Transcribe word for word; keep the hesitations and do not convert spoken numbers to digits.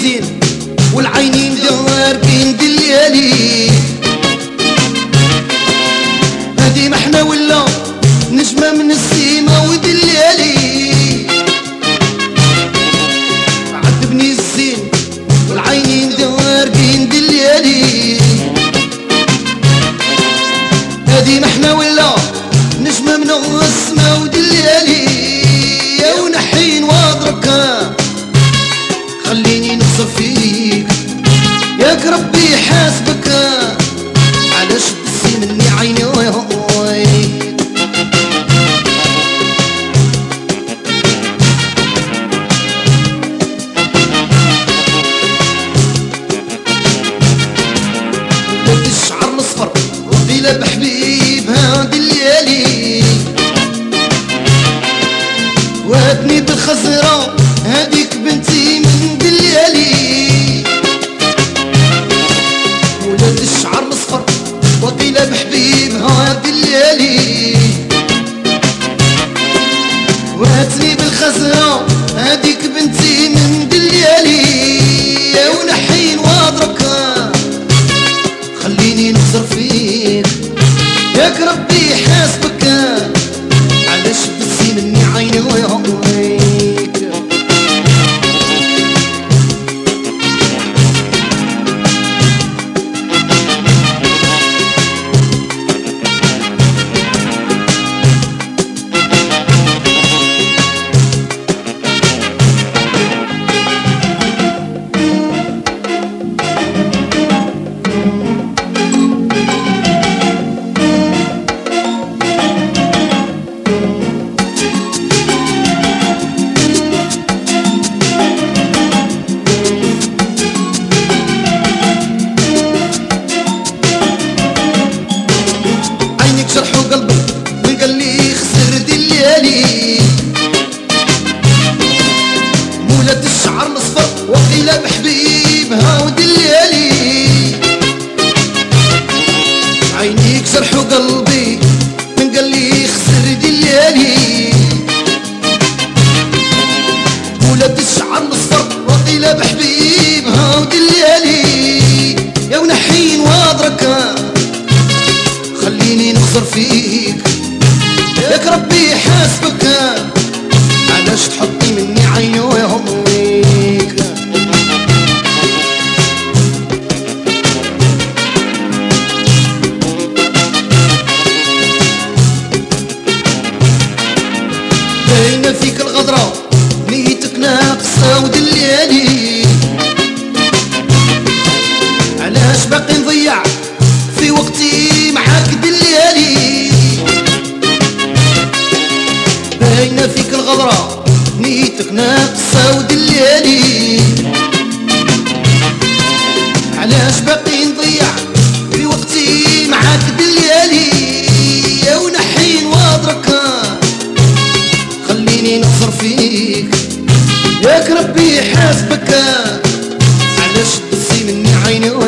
الزين والعينين داركين دليالي. هادي ما احنا ولا نجمة من السيما ودليالي. عذبني الزين والعينين داركين دليالي. هادي ما احنا ولا نجمة من السما ودليالي. يا ونحين واضرك خليني نقصر فيك، ياك ربي حاسبك علاش تبسي مني عيني. ولاد الشعر الاصفر وقيلة بحبيبها دليالي. وهاتني بالخزرة هاديك بنتي من دليالي. ولاد الشعر الاصفر وقيلة بحبيبها دليالي. وهاتني بالخزرة هاديك بنتي من دليالي. يا ونحين واضرك خليني نخسر فيك، ياك ربي حاسبك علاش بتسي مني عيني ويهويك. جرحوا قلبي من قال لي خسر دليالي. مولات الشعر الاصفر وقيلة بحبيبها ودليالي. عينيك جرحوا قلبي من قال لي خسر دليالي. مولات الشعر الاصفر وقيلة بحبيبها ودليالي. يا ونحين واضرك خليني نخسر فيك، ياك ربي حاسبك علاش تحطي مني عيني ويهميك. باينة فيك الغدرة نيتك ناقصة ودليالي. علاش باقي نضيع في وقتي معاك دليالي. باينة فيك الغدرة نيتك ناقصة ودليالي. علاش باقي نضيع في وقتي معاك دليالي. يا ونحين واضرك خليني نخسر فيك، ياك ربي حاسبك علاش تبسي مني عيني.